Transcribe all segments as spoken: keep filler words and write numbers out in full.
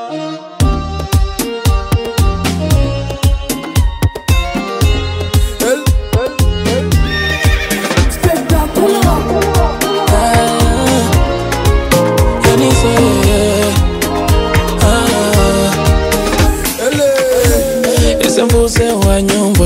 Mvuze wa nyumba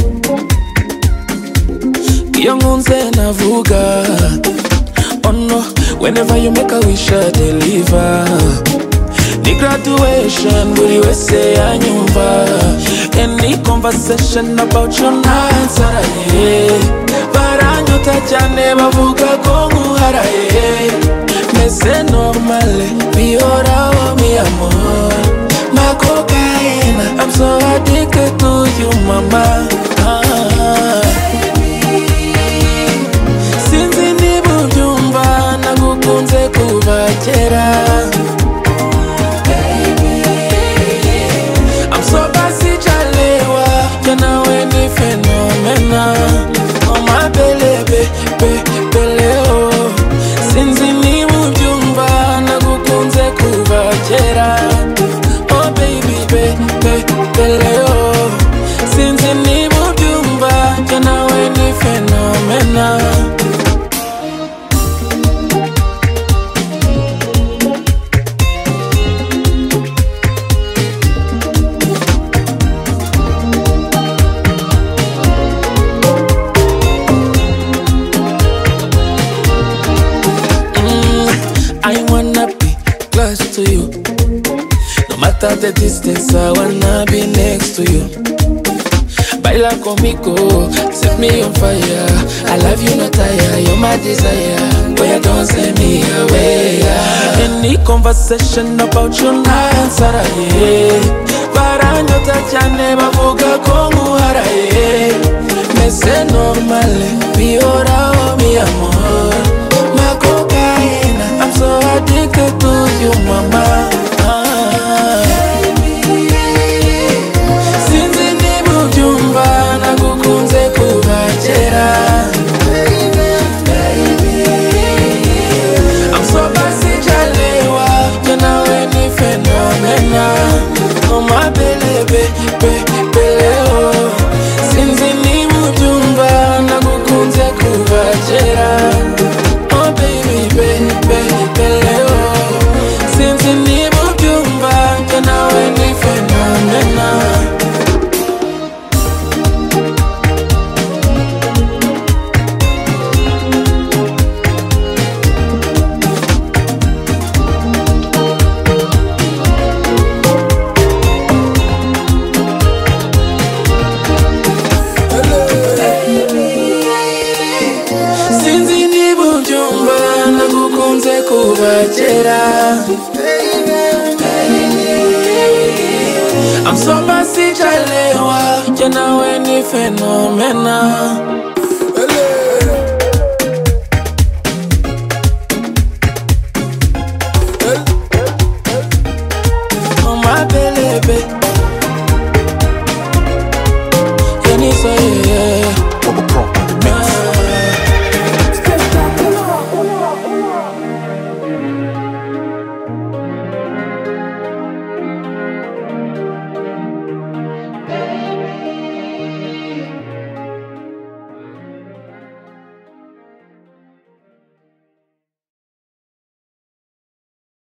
iyo nkunze navuga. Oh no, whenever you make a wish I deliver. Ni graduation buri wese yanyumva. Any conversation about your nansaraye. Baranyota cyane bavuga ko nkuharaye. Mese normale bihoraho mi amor. My cocaine, I'm so addicted to you, mama. Ah. Sinzi niba ubyumva nagukunze kuva kera. I'm so basi chalewa, ya nawe ni fenomena. Oh my belebe, be, beleo. Sinzi niba ubyumva nagukunze kuva kera. Beleo, since ni mubyumba, kana we ni fenomena. Mm, I wanna be close to you. No matter the distance, I wanna be next to you. Baila conmigo, set me on fire. I love you, not tire, you're my desire. Boy, don't send me away. Any conversation about your nansara, yeah. Baranyota cyane bavuga ko nkuharaye. Mese normale, bihoraho mi amor. My cocaine, I'm so addicted to you, mama. Oh my belebe, be, beleo. Sinzi ni mubyumva nagukunze kuva kera. Oh baby, be, be, beleo. Sinzi ni mubyumva nawe ni fenomena. I'm so basi chalewa, jana we ni fenomena.